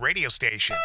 radio station.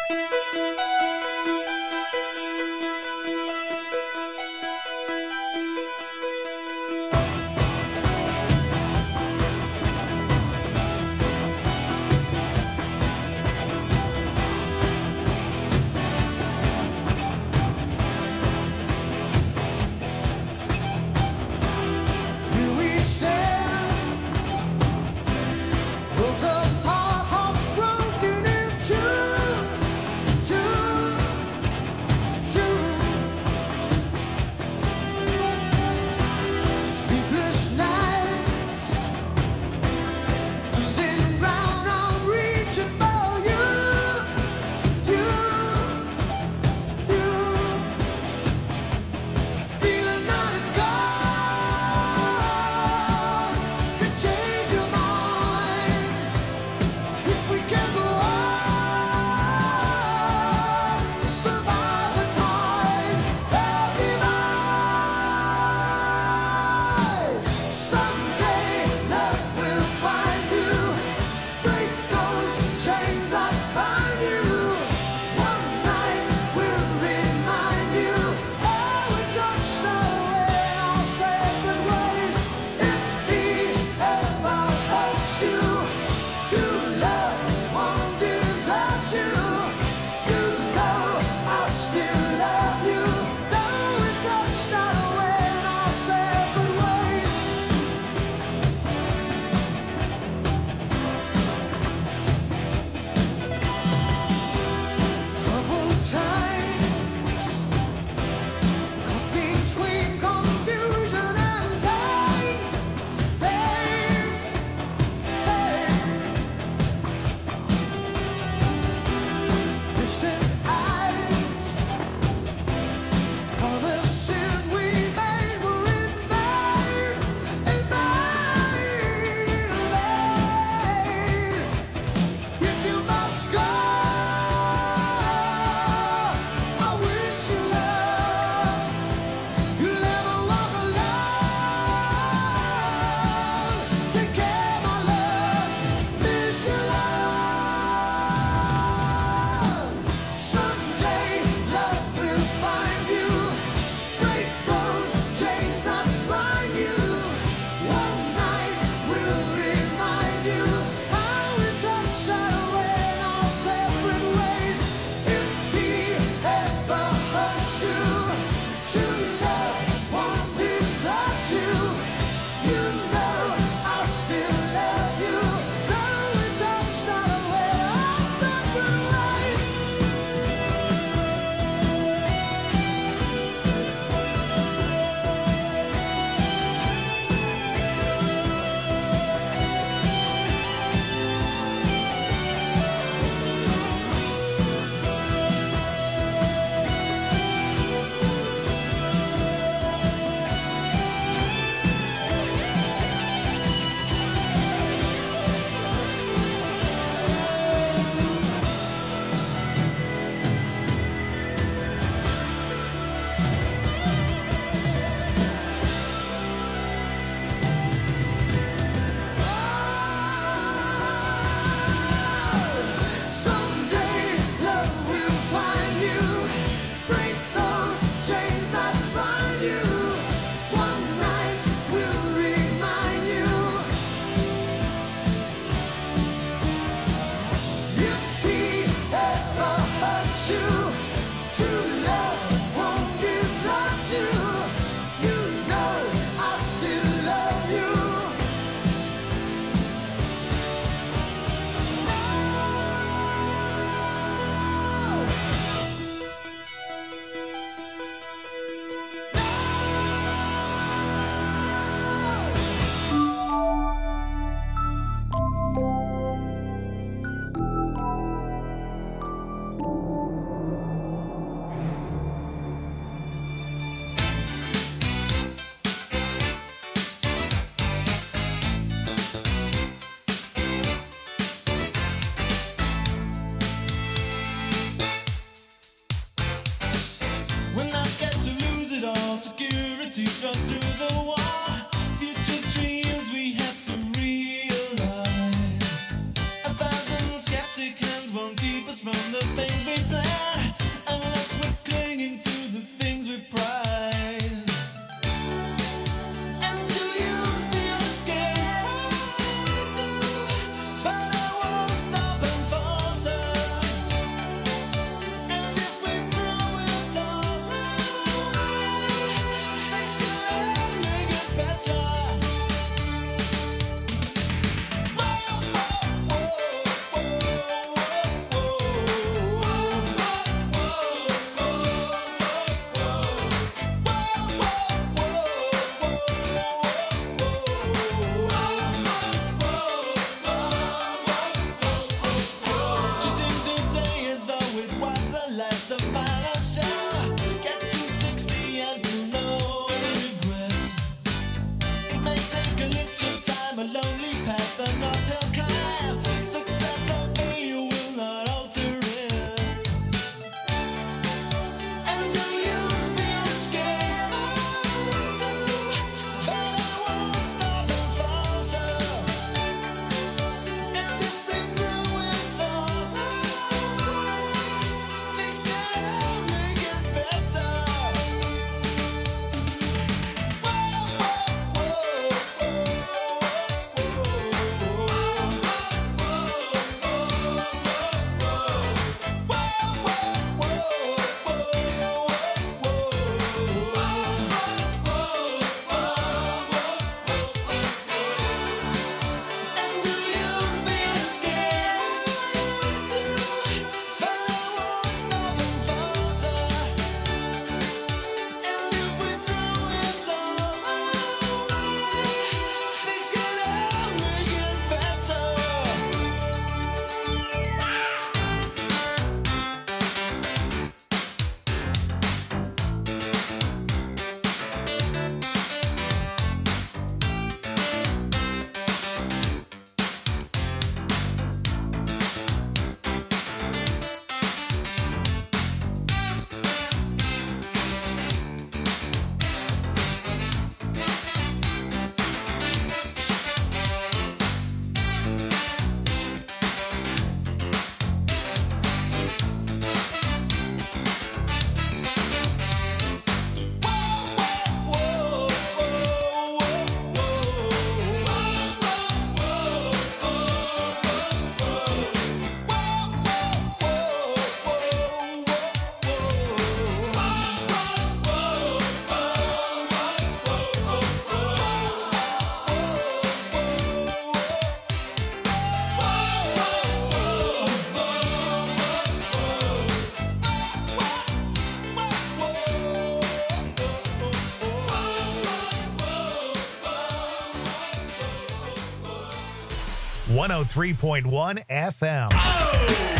103.1 FM. Oh!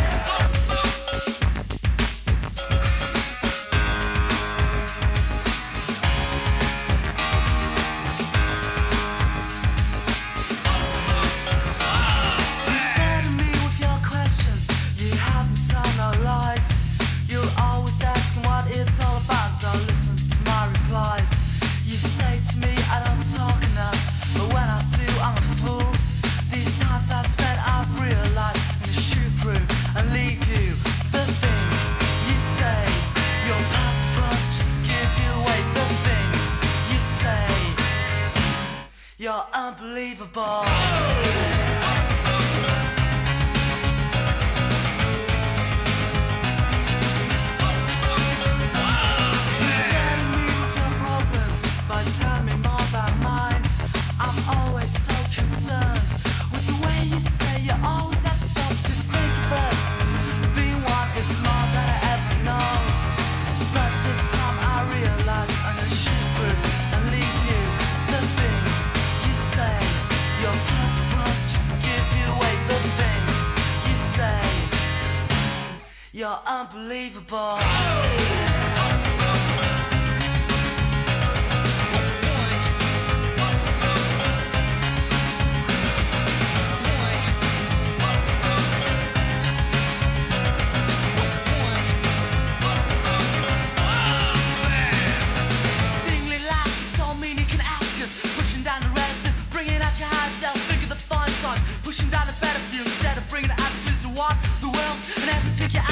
Pushing down the battlefield instead of bringing the attitudes to walk the world and have to pick your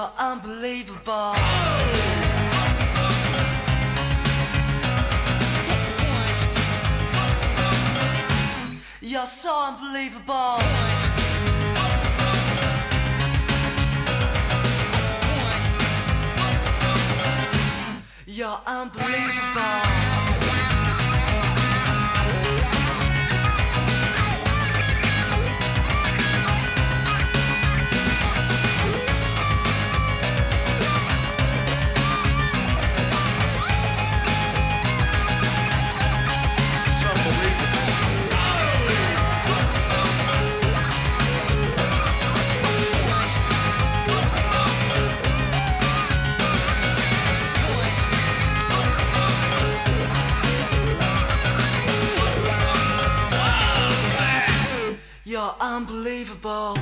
You're unbelievable. You're so unbelievable. You're unbelievable. You're unbelievable.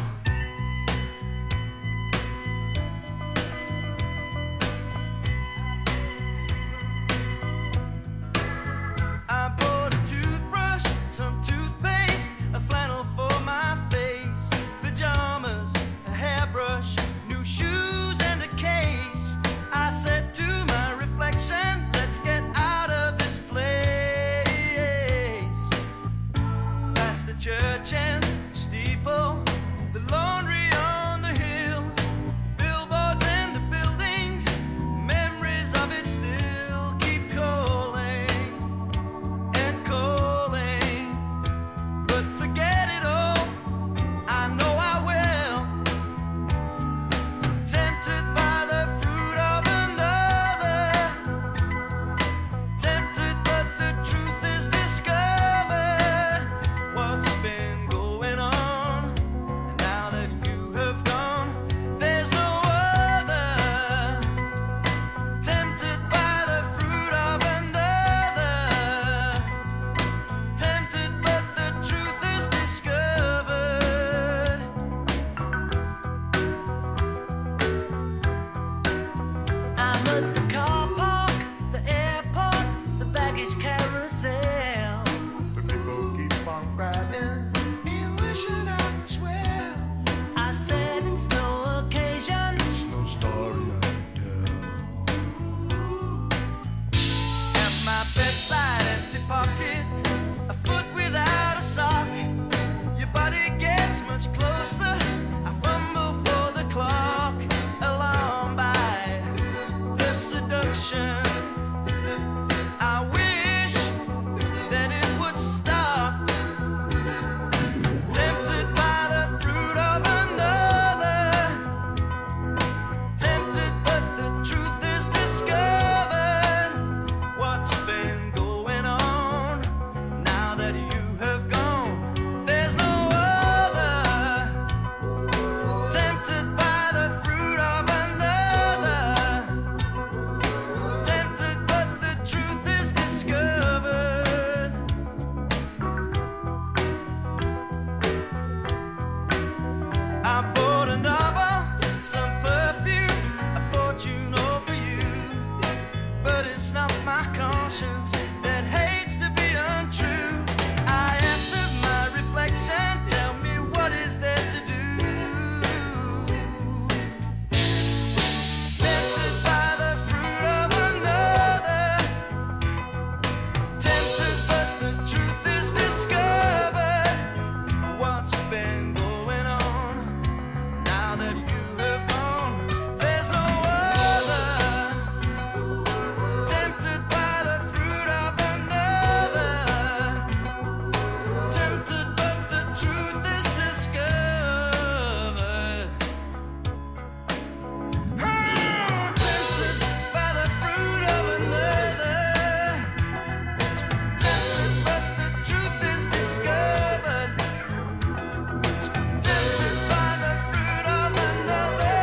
I bought a toothbrush, some toothpaste, a flannel for my face, pajamas, a hairbrush, new shoes and a case. I said to my reflection, let's get out of this place. Past the church and steeple, the laundry on the hill, billboards and the buildings, memories of it still keep calling and calling. But forget it all, I know I will. Tempted by the fruit of another, tempted but the truth is discovered. What's been going on? And now that you have gone, there's no other. Tempted by the fruit of another, tempted but the truth is discovered. I'm at the car park, the airport, the baggage carousel. But people keep on riding and wishing I was well. I said it's no occasion, it's no story I can tell. At my bedside, empty pocket, a foot without a sock. Your body gets much closer. I fumble for the clock, alarmed by the seduction. I wish that it would stop. Tempted by the fruit of another, tempted but the truth is discovered. What's been going on? Now that you have gone, there's no other. Tempted by the fruit of another, tempted but the truth is discovered. I bought a novel, some perfume, a fortune over you. But it's not my conscience that hates to be untrue. I asked of my reflection, tell me what is there to do. Tempted by the fruit of another, tempted but the truth is discovered. What's been going on? Now that you have gone, there's no other. Tempted by the fruit of another, tempted but the truth is discovered. Tempted by the fruit of another, tempted but the truth is discovered. Tempted by the fruit of another,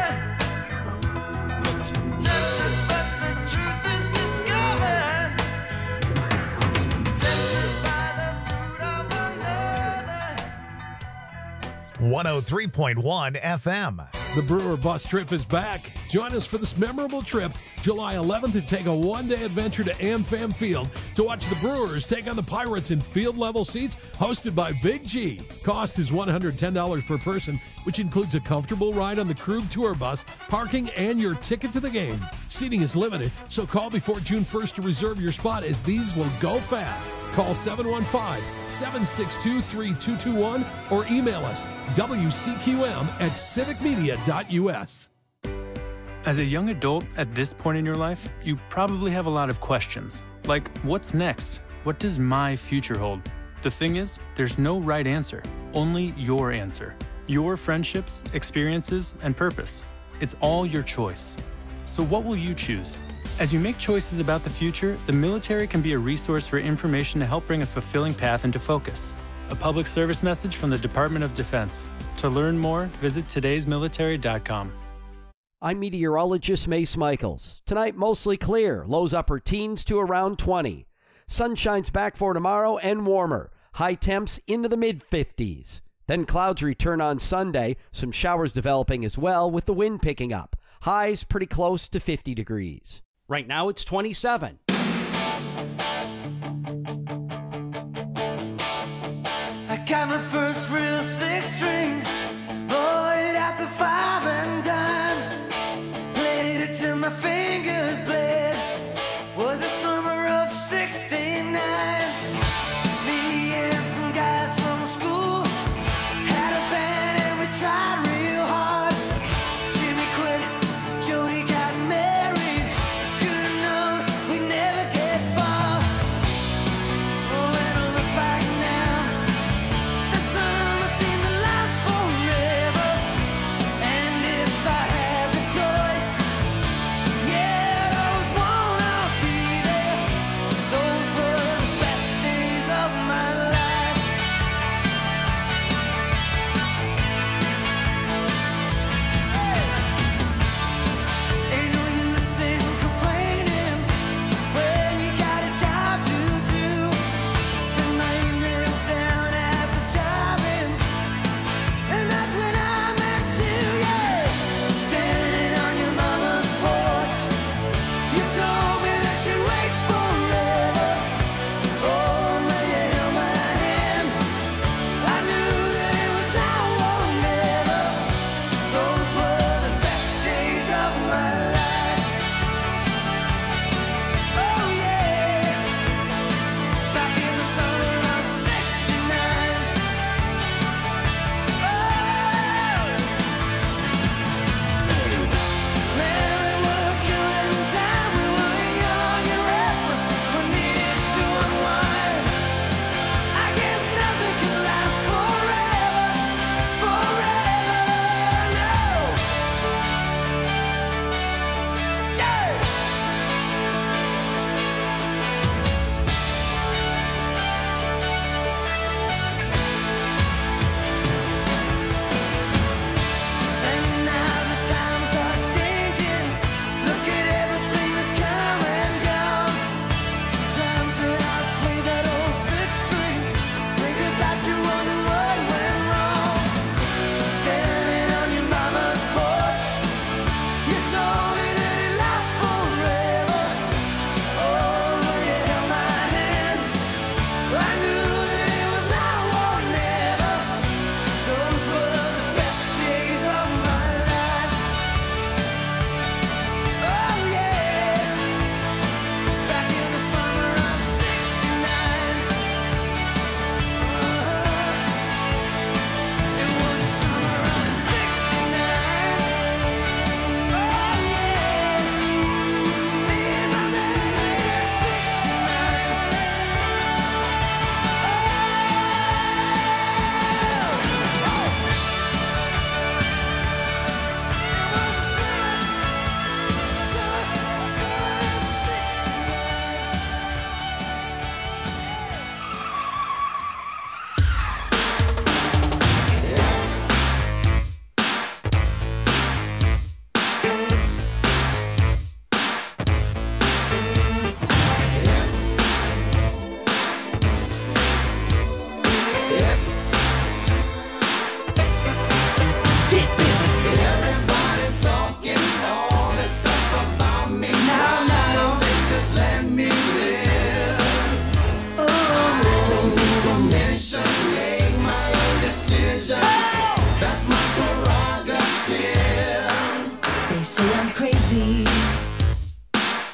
tempted but the truth is discovered. Tempted by the fruit of another. 103.1 FM. The Brewer Bus Trip is back. Join us for this memorable trip, July 11th, and take a one-day adventure to AmFam Field to watch the Brewers take on the Pirates in field-level seats hosted by Big G. Cost is $110 per person, which includes a comfortable ride on the Krug Tour bus, parking, and your ticket to the game. Seating is limited, so call before June 1st to reserve your spot, as these will go fast. Call 715-762-3221 or email us wcqm@civicmedia.us. As a young adult at this point in your life, you probably have a lot of questions. Like, what's next? What does my future hold? The thing is, there's no right answer, only your answer. Your friendships, experiences, and purpose. It's all your choice. So what will you choose? As you make choices about the future, the military can be a resource for information to help bring a fulfilling path into focus. A public service message from the Department of Defense. To learn more, visit todaysmilitary.com. I'm meteorologist Mace Michaels. Tonight, mostly clear. Lows upper teens to around 20. Sun shines back for tomorrow and warmer. High temps into the mid-50s. Then clouds return on Sunday. Some showers developing as well, with the wind picking up. Highs pretty close to 50 degrees. Right now, it's 27. I got my first real six-string, bought it at the 5 and dime, played it till my fingers bled. Was the summer of '69. Me and some guys from school had a band and we tried real hard. Jimmy quit, Jody got married. I should've known we'd never get far. Oh, when I look back now, the summer seemed to last forever. And if I had the choice, yeah, those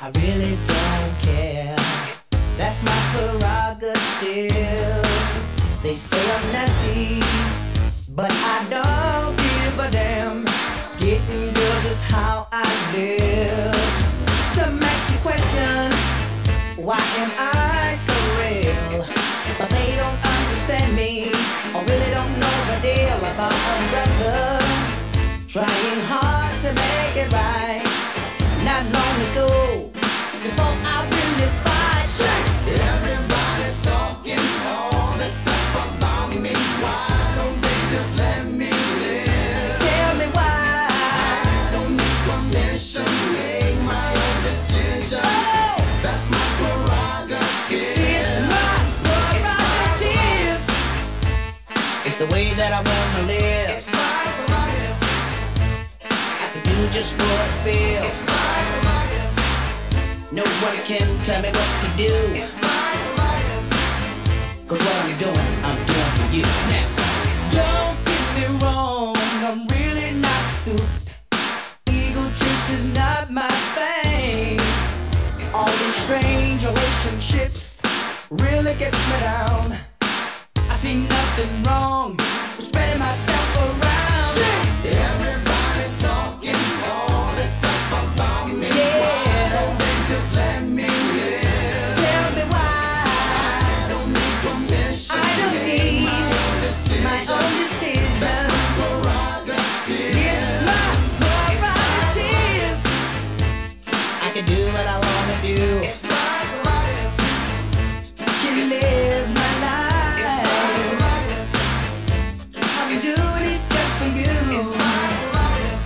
I really don't care. That's my prerogative. They say I'm nasty, but I don't give a damn. Getting girls is how I live. Some ask me questions, why am I so real? But they don't understand me, or really don't know the deal about a brother trying hard to make it right. Not long ago, before I win this fight, everybody's talking all this stuff about me. Why don't they just let me live? Tell me why. I don't need permission to make my own decisions. Oh, that's my prerogative. It's my prerogative. It's the way that I wanna live. It's my prerogative. I can do just what I feel. It's my prerogative. Nobody can tell me what to do. It's my prerogative. 'Cause what I'm doing for you now. Don't get me wrong, I'm really not suited. Ego trips is not my thing. All these strange relationships really gets me down. I see nothing wrong with spreading myself around. Everybody's talking all this stuff about me. Yeah. Why don't they just let me live? Tell me why. I don't need permission. I don't need my own decisions. That's my prerogative. It's my prerogative. I can do what I wanna do. It's my prerogative. Can live my life. It's my prerogative. I'm doing it just for you. It's my prerogative.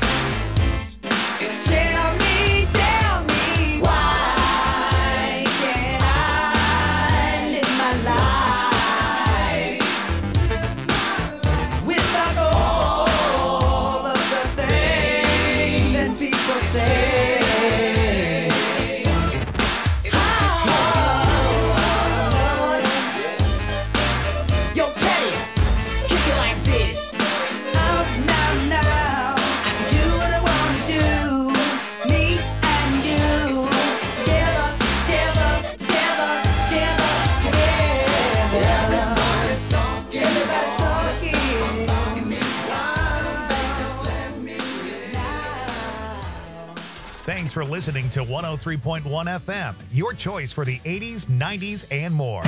Tell me, why can't I live my life without all of the things that people say? Yo, Teddy, kick it like this. Now, I can do what I wanna do. Me and you, together. Everybody's talking about me. Why don't they just let me live? Thanks for listening to 103.1 FM, your choice for the 80s, 90s, and more.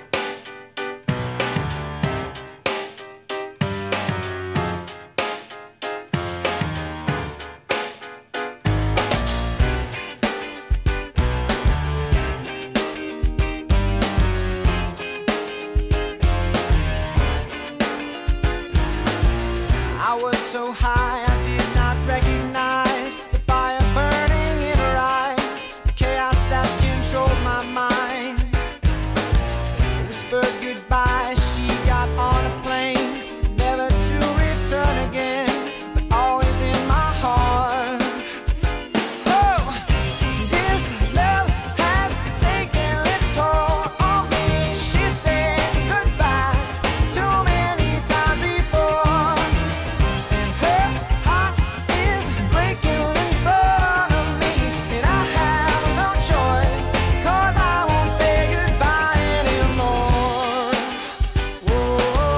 I was so high, I did not recognize the fire burning in her eyes, the chaos that controlled my mind. Whispered goodbye, she got on a plane, never to return again, but always in my heart. Oh, this love has taken its toll on me. She said goodbye too many times before. Her heart is breaking in front of me, and I have no choice, 'cause I won't say goodbye anymore. Whoa,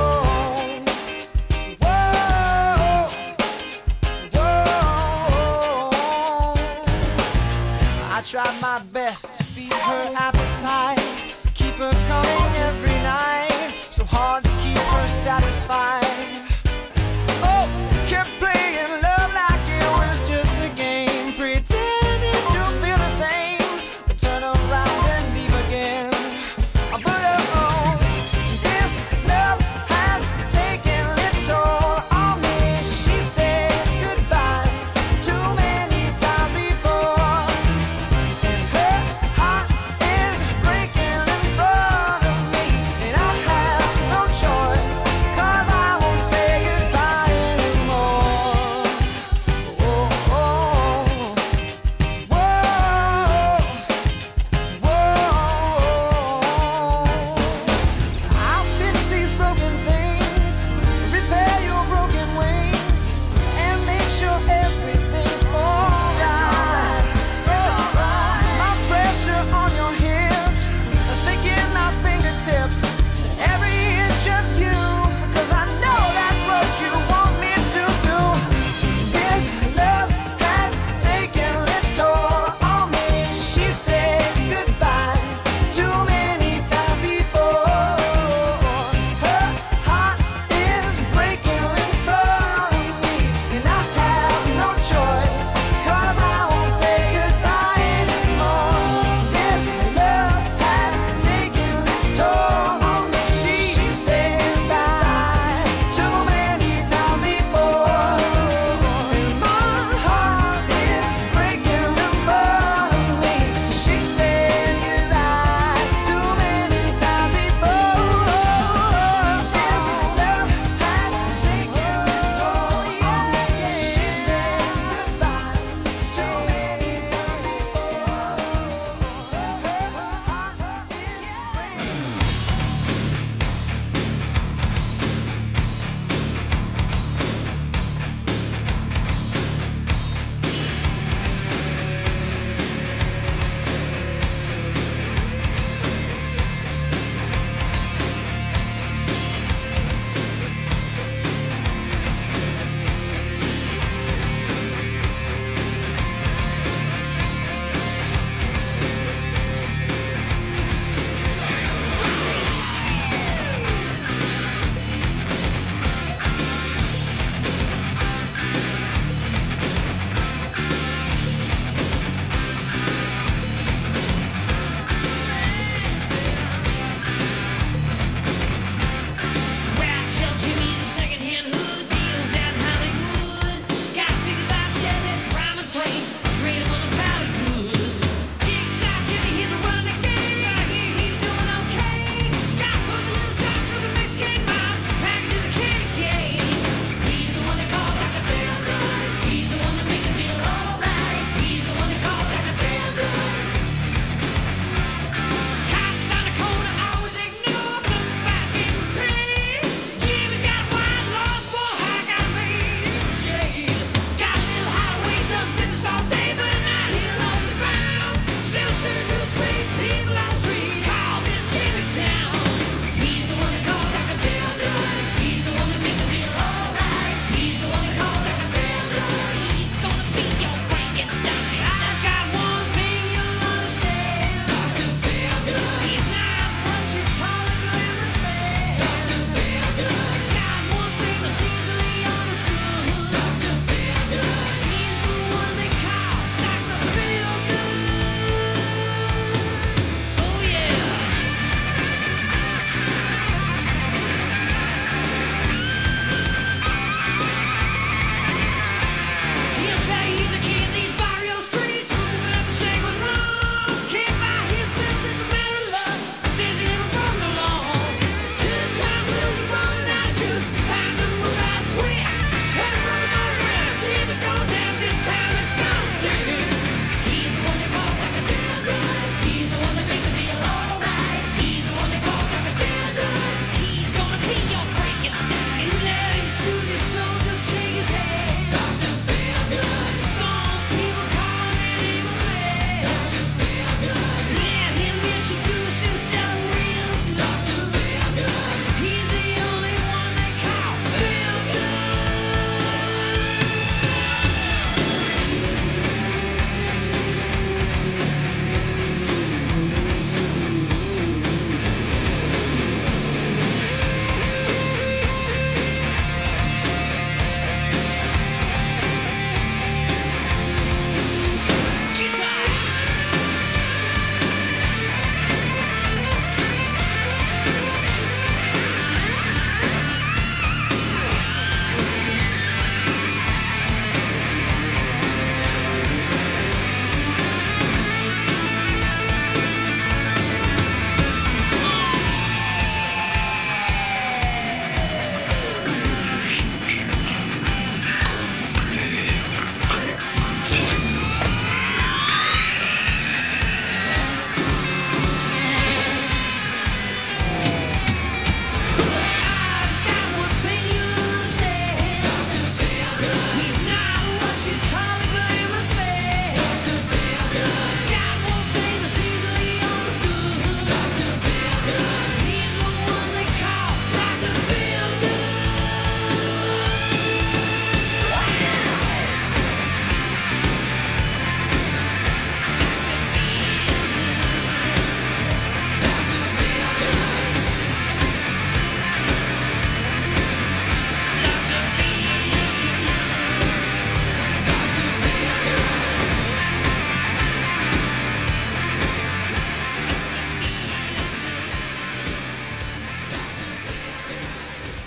whoa. I tried my best to feed her appetite, keep her coming every night, so hard to keep her satisfied. Oh, kept playing love like it was just a game, pretending to feel the same, but turn around and leave again. I put her on. This love has taken its toll on me. She said goodbye too many times before, and her heart is breaking in front of me, and I have no choice, 'cause I won't say goodbye anymore.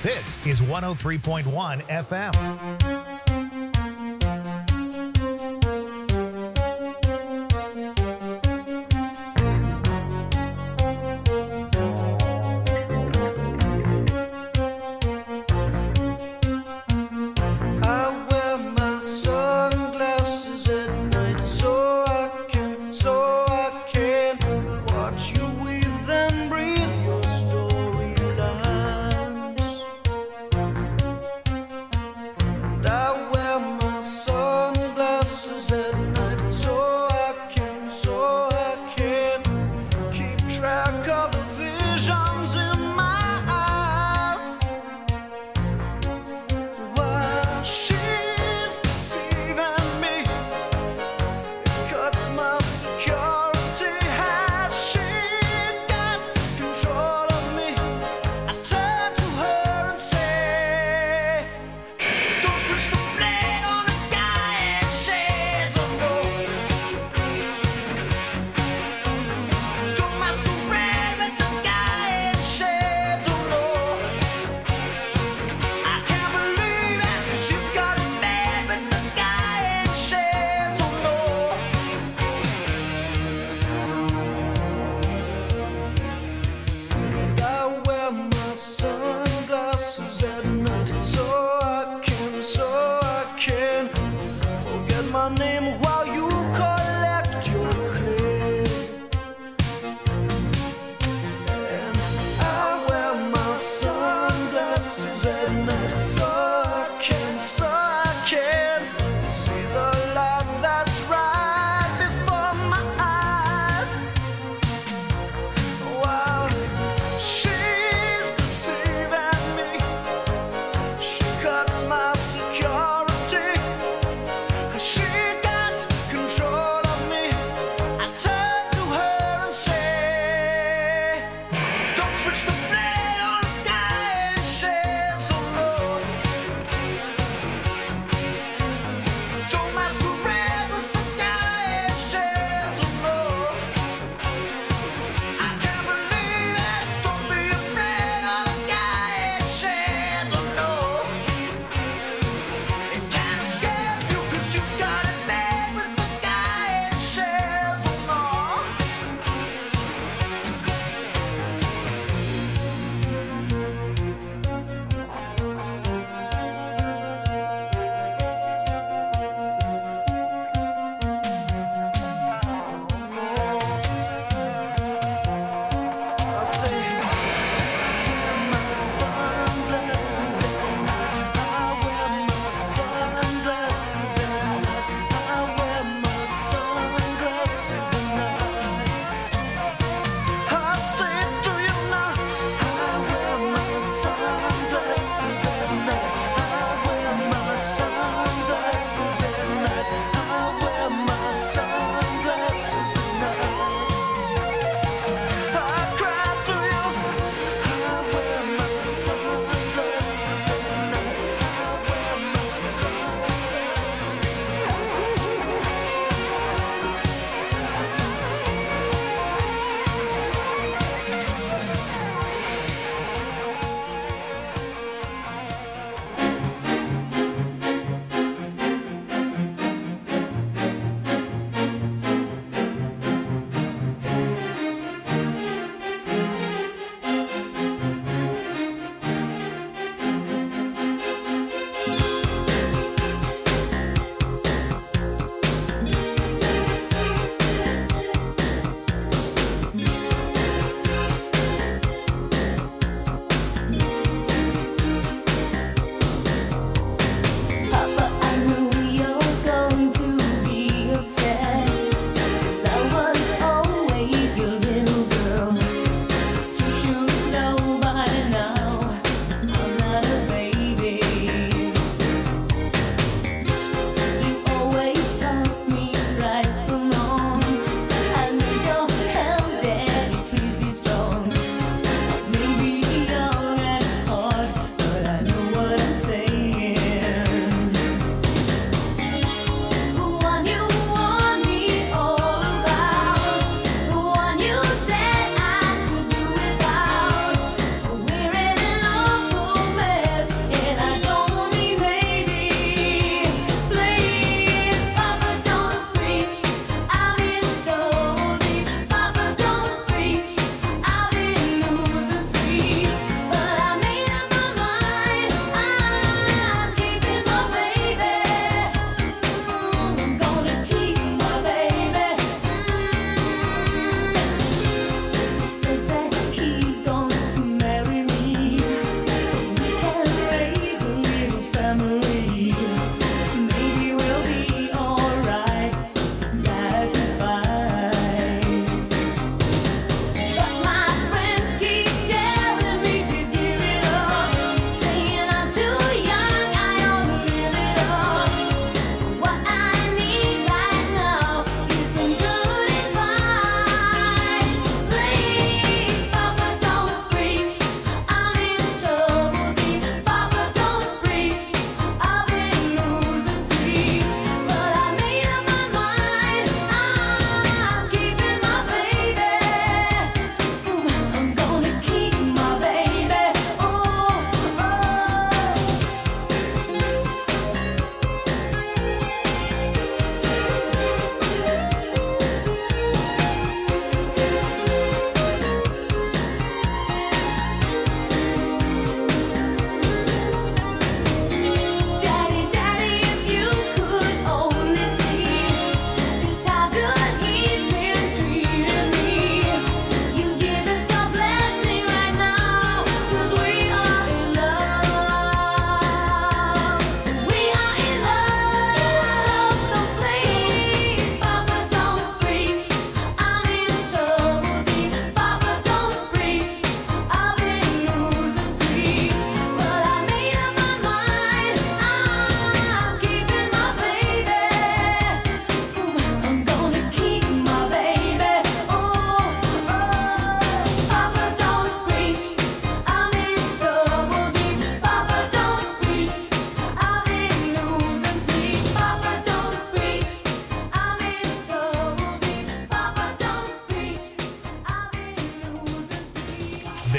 This is 103.1 FM. Die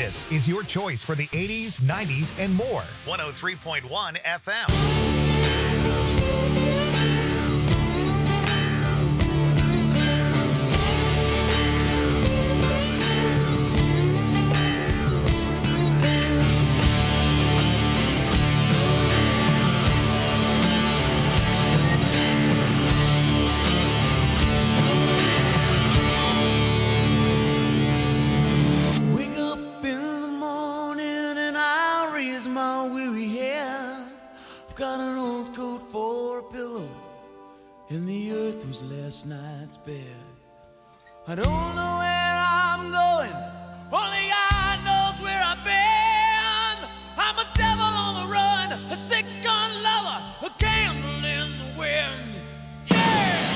This is your choice for the 80s, 90s, and more. 103.1 FM. And the earth was last night's bed. I don't know where I'm going, only God knows where I've been. I'm a devil on the run, a six-gun lover, a candle in the wind. Yeah!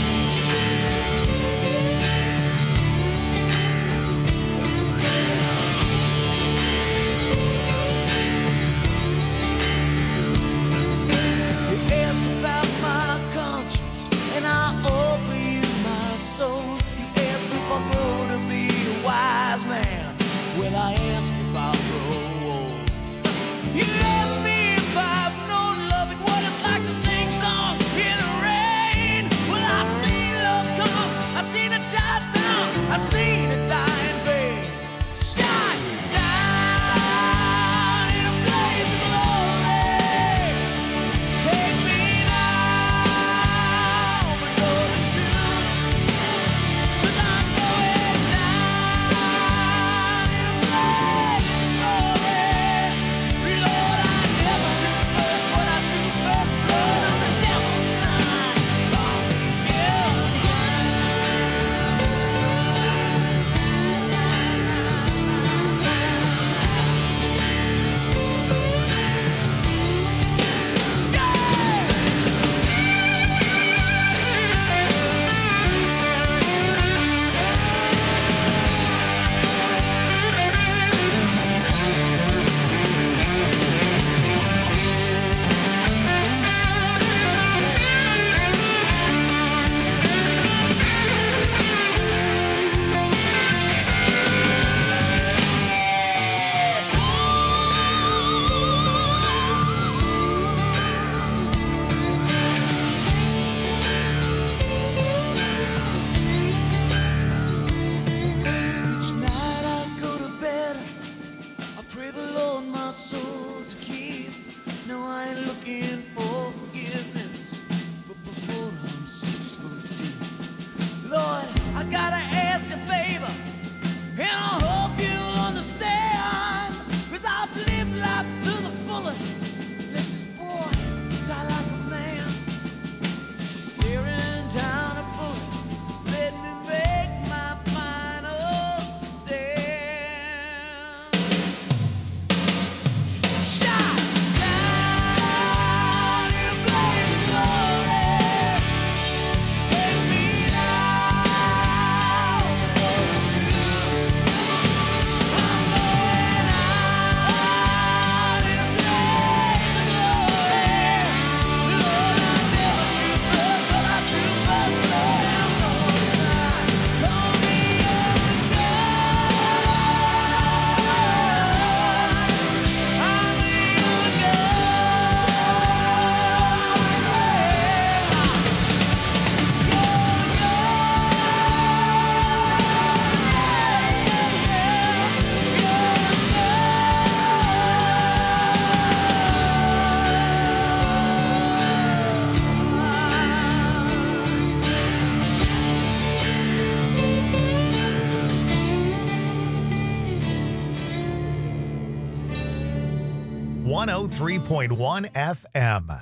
You ask about my conscience, and I offer you my soul. You ask if I'll grow to be a wise man. Well, I ask if I'll grow old. You ask me if I've known love and what it's like to sing songs in the rain. Well, I've seen love come, I've seen it shine down, I've seen it die in vain. Shine down in a blaze of glory. Take me now, but know the truth. 'Cause I'm going down in a blaze of glory. Lord, I never took first, but I took first blood on the devil's side. Call me young. Each night I go to bed, I pray the Lord my soul to keep. No, I ain't looking for forgiveness, but before I'm 6 foot deep. Lord, I gotta ask a favor, and I hope you'll understand. 'Cause I've lived life to the fullest. Let this boy die like a man, staring down a bullet. Let me make my final stand. Shine down in a blaze of glory. Take me now, but know the truth. I'm going out in a blaze of glory. Lord, I never drew first, but I drew first blood. I'm going side. Call me young I'm the young FM. 103.1 FM.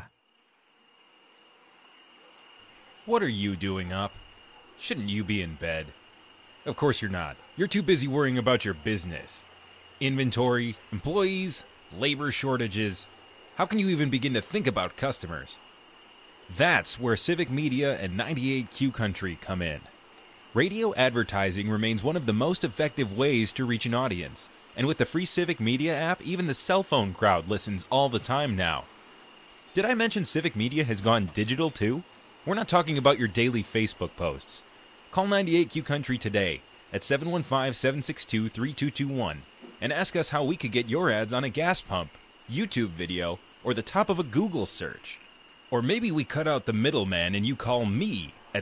What are you doing up? Shouldn't you be in bed? Of course you're not. You're too busy worrying about your business. Inventory, employees, labor shortages. How can you even begin to think about customers? That's where Civic Media and 98Q Country come in. Radio advertising remains one of the most effective ways to reach an audience. And with the free Civic Media app, even the cell phone crowd listens all the time now. Did I mention Civic Media has gone digital too? We're not talking about your daily Facebook posts. Call 98Q Country today at 715-762-3221 and ask us how we could get your ads on a gas pump, YouTube video, or the top of a Google search. Or maybe we cut out the middleman and you call me at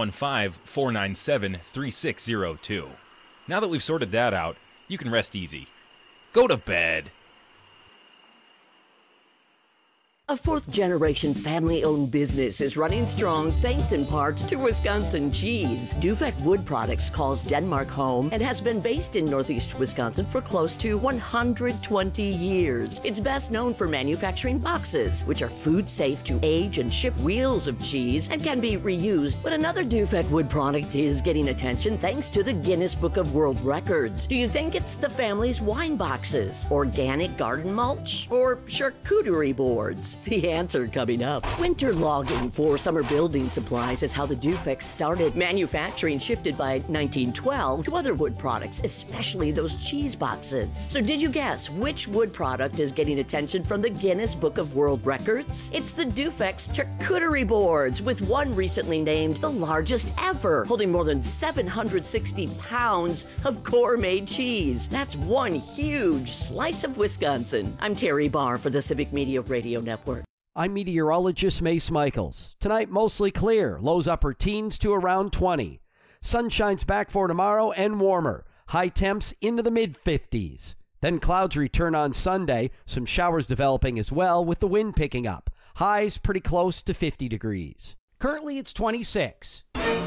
715-497-3602. Now that we've sorted that out, you can rest easy. Go to bed. A fourth-generation family-owned business is running strong thanks in part to Wisconsin cheese. Dufek Wood Products calls Denmark home and has been based in northeast Wisconsin for close to 120 years. It's best known for manufacturing boxes, which are food safe to age and ship wheels of cheese and can be reused. But another Dufek Wood product is getting attention thanks to the Guinness Book of World Records. Do you think it's the family's wine boxes, organic garden mulch, or charcuterie boards? The answer coming up. Winter logging for summer building supplies is how the Dufeks started. Manufacturing shifted by 1912 to other wood products, especially those cheese boxes. So did you guess which wood product is getting attention from the Guinness Book of World Records? It's the Dufeks charcuterie boards, with one recently named the largest ever, holding more than 760 pounds of gourmet cheese. That's one huge slice of Wisconsin. I'm Terry Barr for the Civic Media Radio Network. I'm meteorologist Mace Michaels. Tonight, mostly clear. Lows upper teens to around 20. Sunshine's back for tomorrow and warmer. High temps into the mid-50s. Then clouds return on Sunday. Some showers developing as well, with the wind picking up. Highs pretty close to 50 degrees. Currently, it's 26.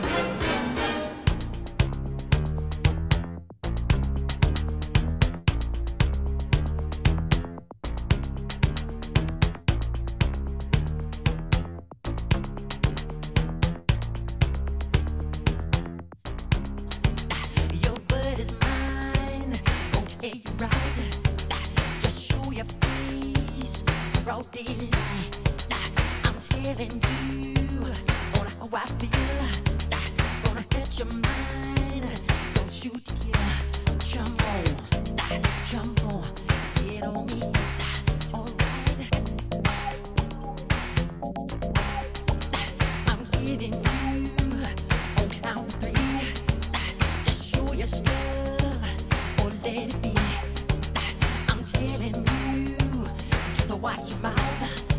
I'm telling you on how I feel. Gonna hit your mind. Don't you dare jump on, get on me. Alright, I'm giving you on count of 3. Just show your stuff or let it be. I'm telling you, just watch your mouth.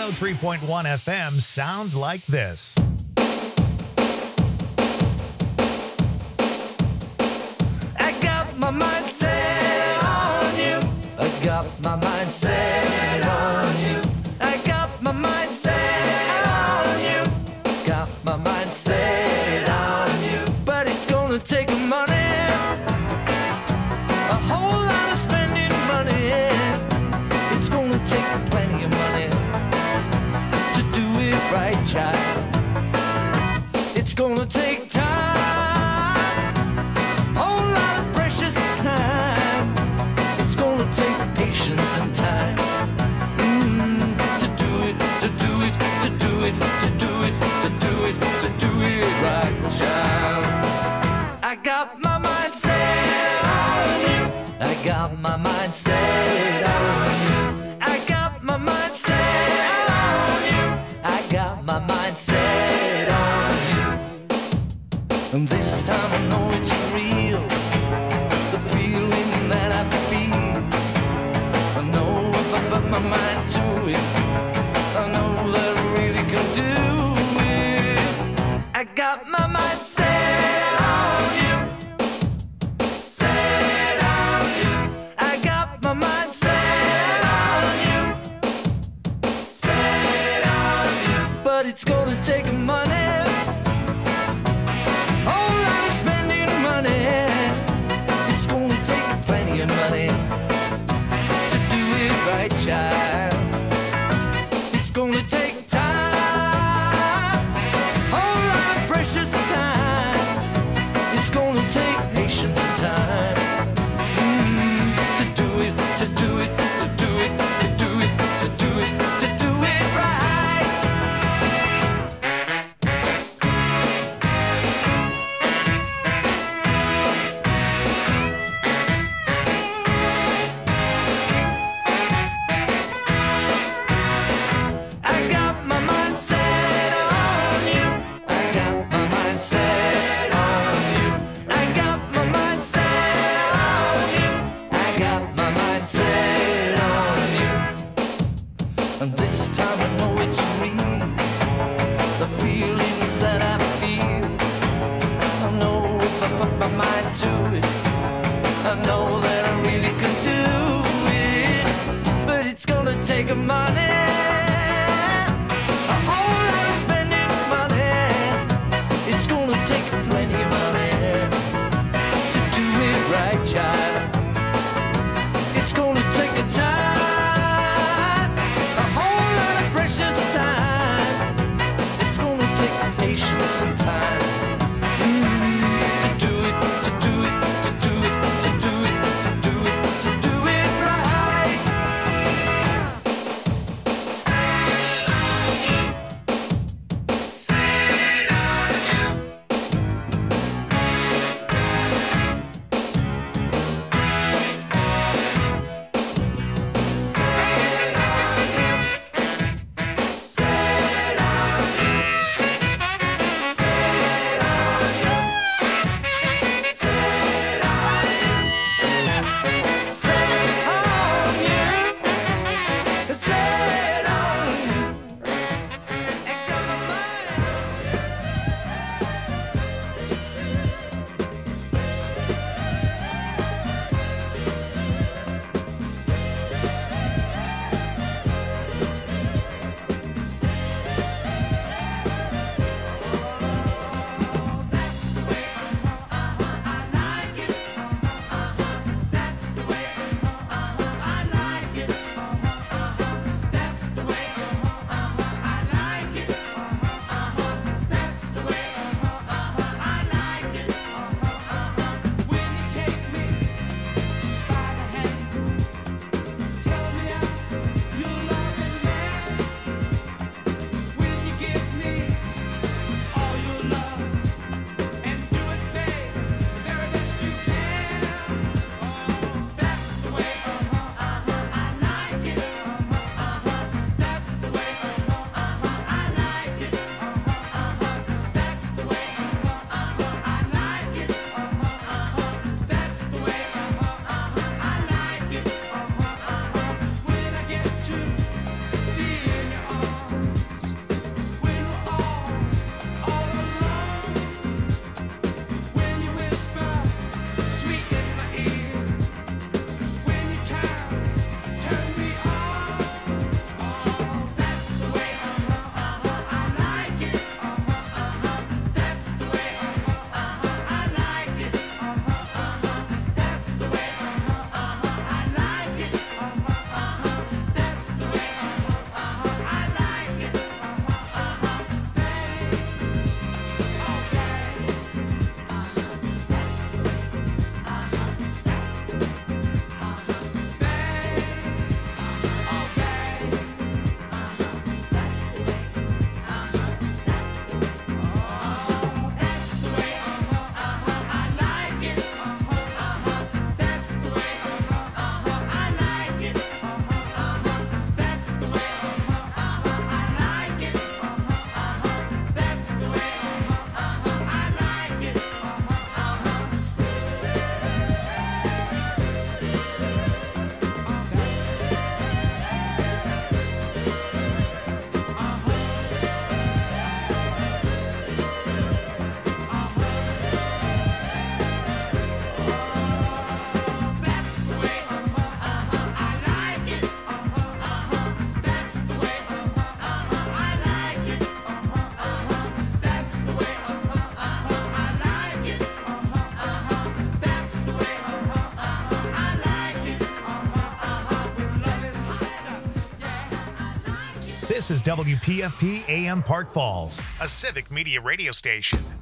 103.1 FM sounds like this. I got my mind set on you. I got my mind set on you. I got my mind set on you. Got my mind set on you. But it's gonna take money, a whole lot of spending money. It's gonna take plenty of money to do it right, child. It's gonna take time, whole lot of precious time. It's gonna take patience and time to do it, to do it, to do it, to do it, to do it, to do it right, child. I got my mind set on you. I got my mind set on you. I got my mind set on you. I got my mind set on you. And this time I know it's real, the feeling that I feel. I know if I put my mind to it, I know that I really can do it. I got my mind set on you. Set on you. I got my mind set on you. Set on you. But it's gonna take money, whole lot of spending money. It's gonna take plenty of money to do it right, child. It's gonna take time, whole lot of precious time. It's gonna This is WPFP AM Park Falls, a civic media radio station.